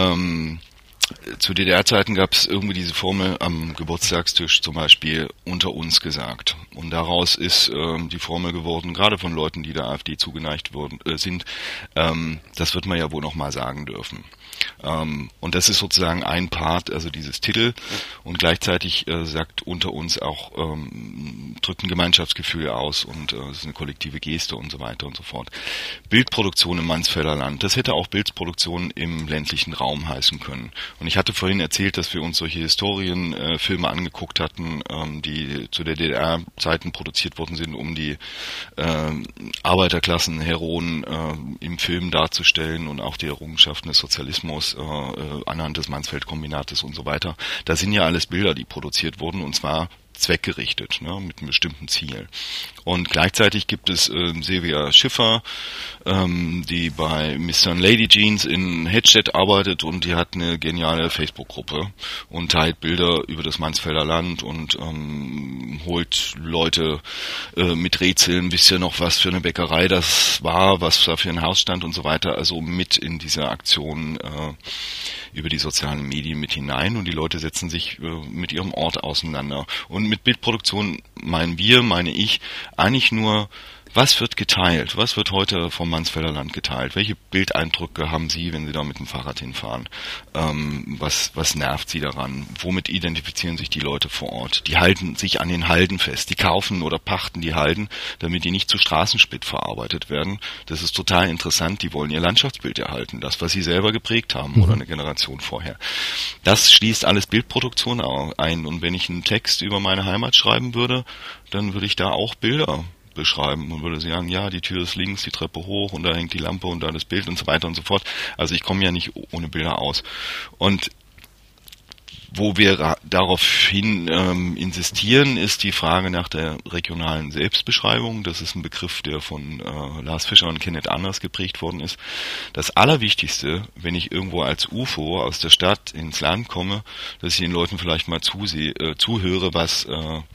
zu DDR-Zeiten gab es irgendwie diese Formel am Geburtstagstisch zum Beispiel unter uns gesagt. Und daraus ist die Formel geworden, gerade von Leuten, die der AfD zugeneigt sind, das wird man ja wohl noch mal sagen dürfen. Und das ist sozusagen ein Part, also dieses Titel und gleichzeitig sagt unter uns auch, drückt ein Gemeinschaftsgefühl aus und es ist eine kollektive Geste und so weiter und so fort. Bildproduktion im Mansfelder Land, das hätte auch Bildproduktion im ländlichen Raum heißen können. Und ich hatte vorhin erzählt, dass wir uns solche Historienfilme angeguckt hatten, die zu der DDR-Zeiten produziert worden sind, um die Arbeiterklassen-Heroen im Film darzustellen und auch die Errungenschaften des Sozialismus anhand des Mansfeld-Kombinates und so weiter. Da sind ja alles Bilder, die produziert wurden und zwar zweckgerichtet, ne, mit einem bestimmten Ziel. Und gleichzeitig gibt es Silvia Schiffer, die bei Mr. and Lady Jeans in Hedstedt arbeitet und die hat eine geniale Facebook-Gruppe und teilt Bilder über das Mansfelder Land und holt Leute mit Rätseln, wisst ihr noch, was für eine Bäckerei das war, was da für ein Haus stand und so weiter, also mit in diese Aktion über die sozialen Medien mit hinein und die Leute setzen sich mit ihrem Ort auseinander. Und mit Bildproduktion meine ich, eigentlich nur, was wird geteilt? Was wird heute vom Mansfelder Land geteilt? Welche Bildeindrücke haben Sie, wenn Sie da mit dem Fahrrad hinfahren? Was nervt Sie daran? Womit identifizieren sich die Leute vor Ort? Die halten sich an den Halden fest. Die kaufen oder pachten die Halden, damit die nicht zu Straßenspit verarbeitet werden. Das ist total interessant. Die wollen ihr Landschaftsbild erhalten. Das, was sie selber geprägt haben oder eine Generation vorher. Das schließt alles Bildproduktion ein. Und wenn ich einen Text über meine Heimat schreiben würde, dann würde ich da auch Bilder beschreiben und würde sagen, ja, die Tür ist links, die Treppe hoch und da hängt die Lampe und da das Bild und so weiter und so fort. Also ich komme ja nicht ohne Bilder aus. Und wo wir daraufhin insistieren, ist die Frage nach der regionalen Selbstbeschreibung. Das ist ein Begriff, der von Lars Fischer und Kenneth Anders geprägt worden ist. Das Allerwichtigste, wenn ich irgendwo als UFO aus der Stadt ins Land komme, dass ich den Leuten vielleicht mal zuhöre, was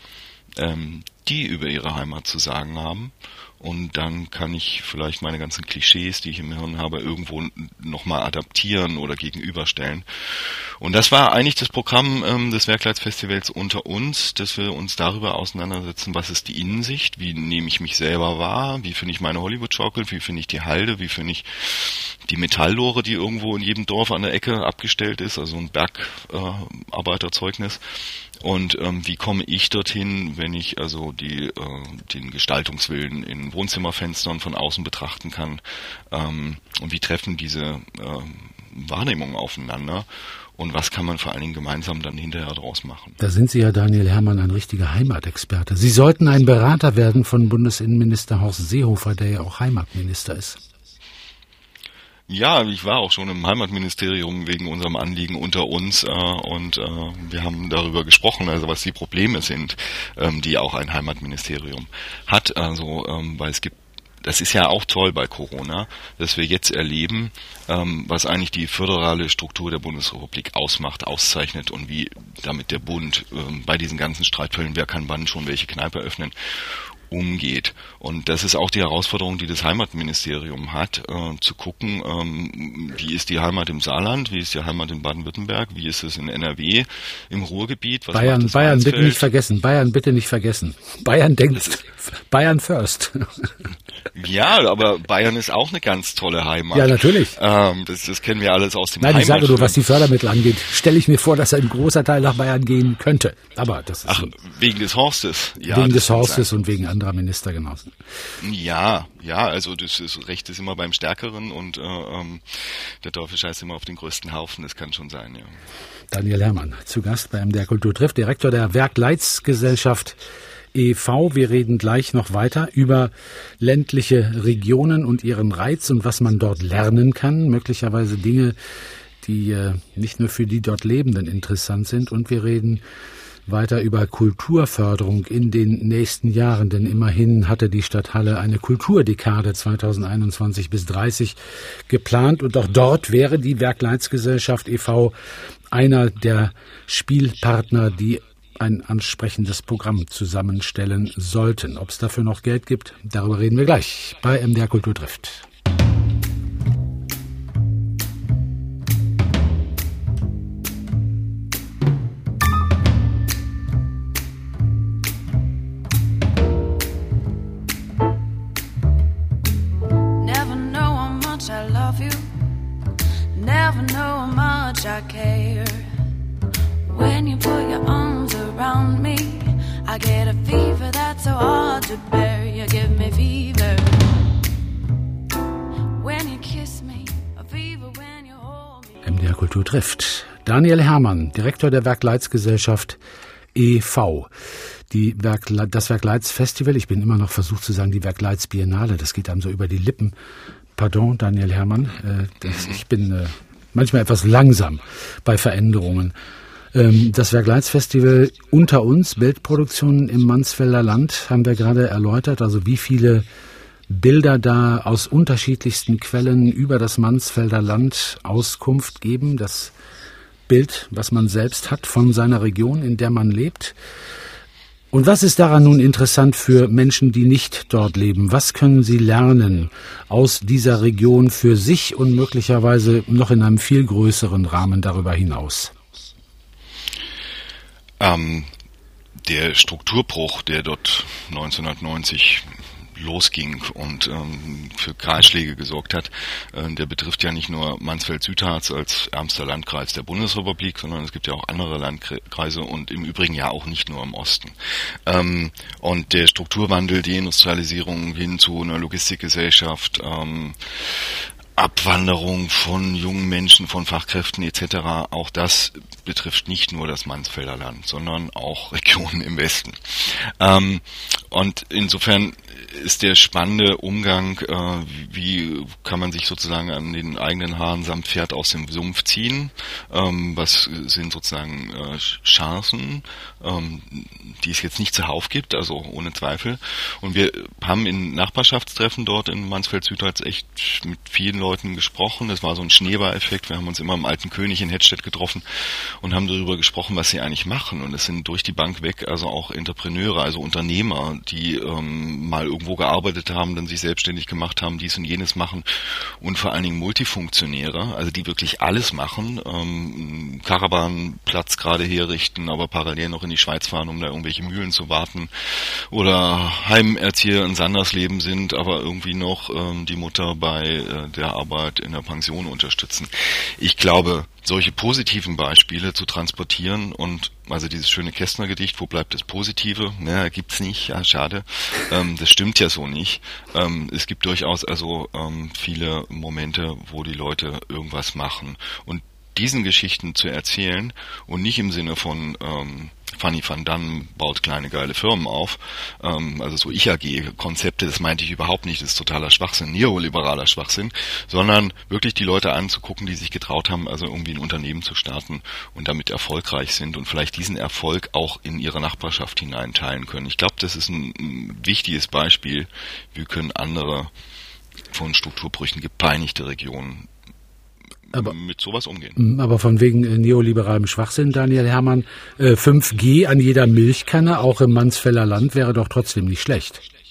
die über ihre Heimat zu sagen haben. Und dann kann ich vielleicht meine ganzen Klischees, die ich im Hirn habe, irgendwo nochmal adaptieren oder gegenüberstellen. Und das war eigentlich das Programm des Werkleitz-Festivals unter uns, dass wir uns darüber auseinandersetzen, was ist die Innensicht, wie nehme ich mich selber wahr, wie finde ich meine Hollywood-Schaukel, wie finde ich die Halde, wie finde ich die Metalllore, die irgendwo in jedem Dorf an der Ecke abgestellt ist, also ein Bergarbeiterzeugnis. Und wie komme ich dorthin, wenn ich also den Gestaltungswillen in Wohnzimmerfenstern von außen betrachten kann? Und wie treffen diese Wahrnehmungen aufeinander? Und was kann man vor allen Dingen gemeinsam dann hinterher draus machen? Da
sind Sie ja, Daniel Herrmann, ein richtiger Heimatexperte. Sie sollten ein Berater werden von Bundesinnenminister Horst Seehofer, der ja auch Heimatminister ist.
Ja, ich war auch schon im Heimatministerium wegen unserem Anliegen unter uns und wir haben darüber gesprochen, also was die Probleme sind, die auch ein Heimatministerium hat. Also weil es gibt, das ist ja auch toll bei Corona, dass wir jetzt erleben, was eigentlich die föderale Struktur der Bundesrepublik ausmacht, auszeichnet und wie damit der Bund bei diesen ganzen Streitfällen, wer kann wann schon welche Kneipe öffnen, umgeht. Und das ist auch die Herausforderung, die das Heimatministerium hat, zu gucken, wie ist die Heimat im Saarland, wie ist die Heimat in Baden-Württemberg, wie ist es in NRW, im Ruhrgebiet. Was
Bayern bitte nicht vergessen. Bayern denkt Bayern first.
Ja, aber Bayern ist auch eine ganz tolle Heimat.
Ja, natürlich.
Das kennen wir alles aus dem
Nein, ich sage nur, was die Fördermittel angeht, stelle ich mir vor, dass ein großer Teil nach Bayern gehen könnte. Aber das ist
wegen des Horstes. Ja,
wegen des Horstes und wegen anderer Ministergenossen.
Ja, also Recht ist immer beim Stärkeren und der Teufel scheißt immer auf den größten Haufen, das kann schon sein, ja.
Daniel Herrmann, zu Gast bei MDR Kultur trifft, Direktor der Werk-Leiz-Gesellschaft e.V. Wir reden gleich noch weiter über ländliche Regionen und ihren Reiz und was man dort lernen kann. Möglicherweise Dinge, die nicht nur für die dort Lebenden interessant sind. Und wir reden weiter über Kulturförderung in den nächsten Jahren. Denn immerhin hatte die Stadt Halle eine Kulturdekade 2021 bis 30 geplant. Und auch dort wäre die Werk-Leiz-Gesellschaft e.V. einer der Spielpartner, die ein ansprechendes Programm zusammenstellen sollten. Ob es dafür noch Geld gibt, darüber reden wir gleich bei MDR Kultur trifft.
Never know how much I love you. Never know how much I care. When you put your arms around me, I get a fever that's so hard to bear. You give me fever when you kiss me, a fever when you hold me.
MDR Kultur trifft. Daniel Herrmann, Direktor der Werk-Leiz-Gesellschaft e.V. Das Werk-Leiz-Festival, ich bin immer noch versucht zu sagen, die Werk-Leiz-Biennale, das geht einem so über die Lippen. Pardon, Daniel Herrmann, ich bin manchmal etwas langsam bei Veränderungen. Das Werk-Leiz-Festival unter uns, Bildproduktionen im Mansfelder Land, haben wir gerade erläutert, also wie viele Bilder da aus unterschiedlichsten Quellen über das Mansfelder Land Auskunft geben, das Bild, was man selbst hat von seiner Region, in der man lebt. Und was ist daran nun interessant für Menschen, die nicht dort leben? Was können sie lernen aus dieser Region für sich und möglicherweise noch in einem viel größeren Rahmen darüber hinaus?
Der Strukturbruch, der dort 1990 losging und für Kahlschläge gesorgt hat, der betrifft ja nicht nur Mansfeld-Südharz als ärmster Landkreis der Bundesrepublik, sondern es gibt ja auch andere Landkreise und im Übrigen ja auch nicht nur im Osten. Und der Strukturwandel, die Industrialisierung hin zu einer Logistikgesellschaft, Abwanderung von jungen Menschen, von Fachkräften etc., auch das betrifft nicht nur das Mansfelder Land, sondern auch Regionen im Westen. Und insofern ist der spannende Umgang, wie kann man sich sozusagen an den eigenen Haaren samt Pferd aus dem Sumpf ziehen, was sind sozusagen Chancen, die es jetzt nicht zuhauf gibt, also ohne Zweifel. Und wir haben in Nachbarschaftstreffen dort in Mansfeld-Südharz echt mit vielen Leuten gesprochen. Das war so ein Schneeballeffekt. Wir haben uns immer im Alten König in Hettstedt getroffen und haben darüber gesprochen, was sie eigentlich machen. Und es sind durch die Bank weg also auch Entrepreneure, also Unternehmer, die mal irgendwo gearbeitet haben, dann sich selbstständig gemacht haben, dies und jenes machen und vor allen Dingen Multifunktionäre, also die wirklich alles machen, Karawanenplatz gerade herrichten, aber parallel noch in die Schweiz fahren, um da irgendwelche Mühlen zu warten oder Heimerzieher in Sandersleben sind, aber irgendwie noch die Mutter bei der Arbeit in der Pension unterstützen. Ich glaube, solche positiven Beispiele zu transportieren und also dieses schöne Kästner-Gedicht, wo bleibt das Positive? Naja, gibt's nicht, ja, schade. Das stimmt ja so nicht. Es gibt durchaus also viele Momente, wo die Leute irgendwas machen. Und diesen Geschichten zu erzählen und nicht im Sinne von Fanny van Damme baut kleine geile Firmen auf, also so Ich-AG-Konzepte, das meinte ich überhaupt nicht, das ist totaler Schwachsinn, neoliberaler Schwachsinn, sondern wirklich die Leute anzugucken, die sich getraut haben, also irgendwie ein Unternehmen zu starten und damit erfolgreich sind und vielleicht diesen Erfolg auch in ihre Nachbarschaft hineinteilen können. Ich glaube, das ist ein wichtiges Beispiel, wie können andere von Strukturbrüchen gepeinigte Regionen mit sowas umgehen.
Aber von wegen neoliberalem Schwachsinn, Daniel Herrmann, 5G an jeder Milchkanne, auch im Mansfelder Land, wäre doch trotzdem nicht schlecht.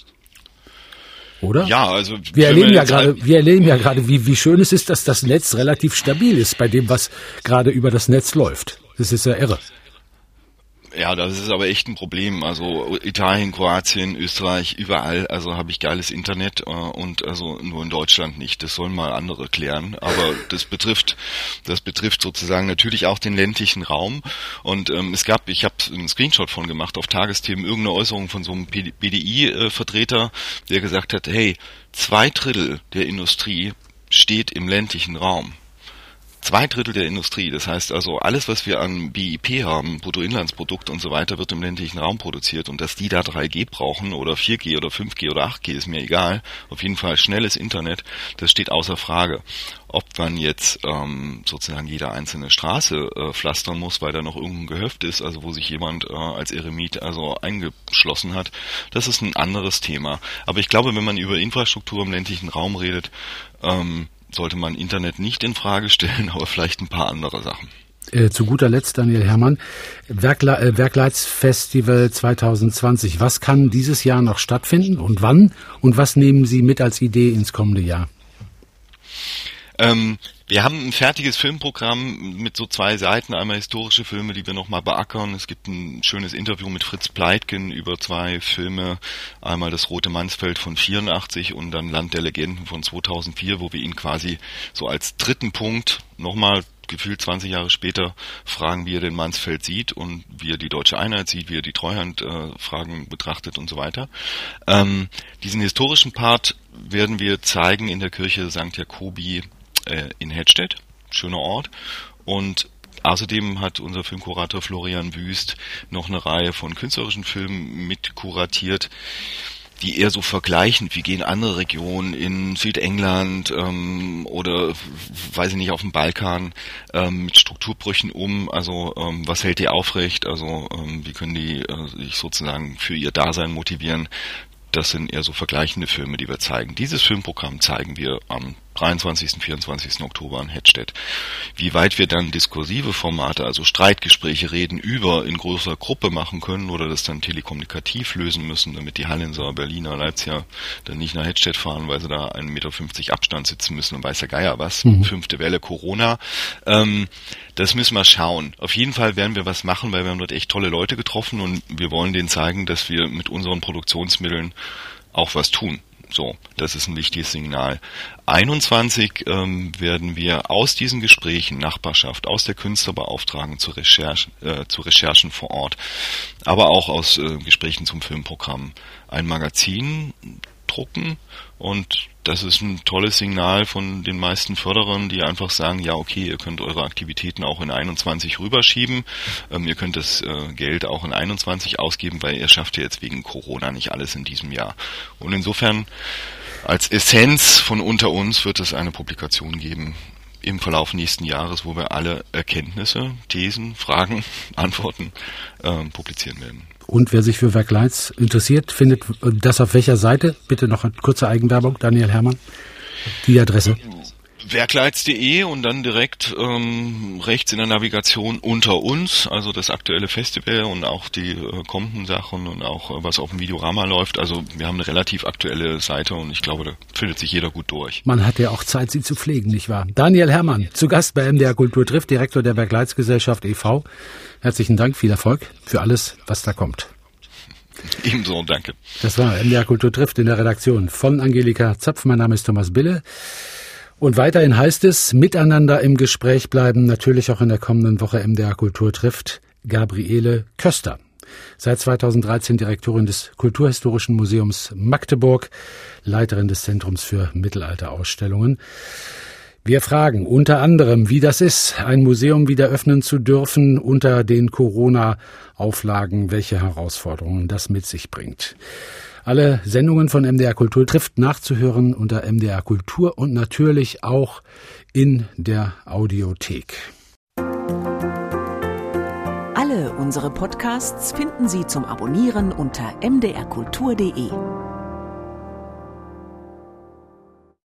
oder?
Ja, also
wir erleben ja gerade, wie schön es ist, dass das Netz relativ stabil ist bei dem, was gerade über das Netz läuft. Das ist ja irre.
Ja, das ist aber echt ein Problem. Also Italien, Kroatien, Österreich, überall, also habe ich geiles Internet und also nur in Deutschland nicht. Das sollen mal andere klären. Aber das betrifft sozusagen natürlich auch den ländlichen Raum. Und ich habe einen Screenshot von gemacht auf Tagesthemen, irgendeine Äußerung von so einem BDI-Vertreter, der gesagt hat, hey, 2/3 der Industrie steht im ländlichen Raum. 2/3 der Industrie, das heißt also alles, was wir an BIP haben, Bruttoinlandsprodukt und so weiter, wird im ländlichen Raum produziert und dass die da 3G brauchen oder 4G oder 5G oder 8G, ist mir egal, auf jeden Fall schnelles Internet, das steht außer Frage. Ob man jetzt sozusagen jede einzelne Straße pflastern muss, weil da noch irgendein Gehöft ist, also wo sich jemand als Eremit also eingeschlossen hat, das ist ein anderes Thema. Aber ich glaube, wenn man über Infrastruktur im ländlichen Raum redet, sollte man Internet nicht in Frage stellen, aber vielleicht ein paar andere Sachen.
Zu guter Letzt, Daniel Herrmann, Werkleitsfestival 2020. Was kann dieses Jahr noch stattfinden und wann? Und was nehmen Sie mit als Idee ins kommende Jahr?
Wir haben ein fertiges Filmprogramm mit so 2 Seiten, einmal historische Filme, die wir nochmal beackern. Es gibt ein schönes Interview mit Fritz Pleitgen über 2 Filme, einmal das Rote Mansfeld von 84 und dann Land der Legenden von 2004, wo wir ihn quasi so als dritten Punkt nochmal gefühlt 20 Jahre später fragen, wie er den Mansfeld sieht und wie er die deutsche Einheit sieht, wie er die Treuhandfragen betrachtet und so weiter. Diesen historischen Part werden wir zeigen in der Kirche St. Jakobi in Hedstedt, schöner Ort. Und außerdem hat unser Filmkurator Florian Wüst noch eine Reihe von künstlerischen Filmen mit kuratiert, die eher so vergleichen, wie gehen andere Regionen in Südengland oder, weiß ich nicht, auf dem Balkan mit Strukturbrüchen um. Also was hält die aufrecht? Also wie können die sich sozusagen für ihr Dasein motivieren? Das sind eher so vergleichende Filme, die wir zeigen. Dieses Filmprogramm zeigen wir am 23. 24. Oktober in Hedstedt. Wie weit wir dann diskursive Formate, also Streitgespräche, Reden über in größerer Gruppe machen können oder das dann telekommunikativ lösen müssen, damit die Hallenser, Berliner, Leipziger dann nicht nach Hedstedt fahren, weil sie da 1,50 Meter Abstand sitzen müssen und weiß der Geier was. 5. Welle Corona. Das müssen wir schauen. Auf jeden Fall werden wir was machen, weil wir haben dort echt tolle Leute getroffen und wir wollen denen zeigen, dass wir mit unseren Produktionsmitteln auch was tun. So, das ist ein wichtiges Signal. 21 werden wir aus diesen Gesprächen, Nachbarschaft, aus der Künstlerbeauftragung zu Recherchen vor Ort, aber auch aus Gesprächen zum Filmprogramm ein Magazin drucken und das ist ein tolles Signal von den meisten Förderern, die einfach sagen, ja okay, ihr könnt eure Aktivitäten auch in 21 rüberschieben, ihr könnt das Geld auch in 21 ausgeben, weil ihr schafft ja jetzt wegen Corona nicht alles in diesem Jahr. Und insofern als Essenz von unter uns wird es eine Publikation geben im Verlauf nächsten Jahres, wo wir alle Erkenntnisse, Thesen, Fragen, Antworten publizieren werden.
Und wer sich für Werkleitz interessiert, findet das auf welcher Seite? Bitte noch eine kurze Eigenwerbung, Daniel Herrmann. Die Adresse.
Werkleitz.de und dann direkt rechts in der Navigation unter uns, also das aktuelle Festival und auch die kommenden Sachen und auch was auf dem Videorama läuft. Also wir haben eine relativ aktuelle Seite und ich glaube, da findet sich jeder gut durch.
Man hat ja auch Zeit, sie zu pflegen, nicht wahr? Daniel Herrmann, zu Gast bei MDR Kultur trifft, Direktor der Werkleitz-Gesellschaft e.V. Herzlichen Dank, viel Erfolg für alles, was da kommt.
Ebenso, danke.
Das war MDR Kultur trifft in der Redaktion von Angelika Zapf. Mein Name ist Thomas Bille. Und weiterhin heißt es, miteinander im Gespräch bleiben, natürlich auch in der kommenden Woche MDR Kultur trifft Gabriele Köster. Seit 2013 Direktorin des Kulturhistorischen Museums Magdeburg, Leiterin des Zentrums für Mittelalterausstellungen. Wir fragen unter anderem, wie das ist, ein Museum wieder öffnen zu dürfen unter den Corona-Auflagen, welche Herausforderungen das mit sich bringt. Alle Sendungen von MDR Kultur trifft nachzuhören unter MDR Kultur und natürlich auch in der Audiothek.
Alle unsere Podcasts finden Sie zum Abonnieren unter mdrkultur.de.